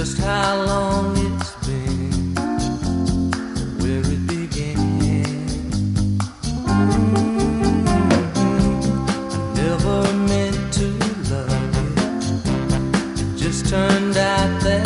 just how long it's been, where it began. I never meant to love you, it just turned out that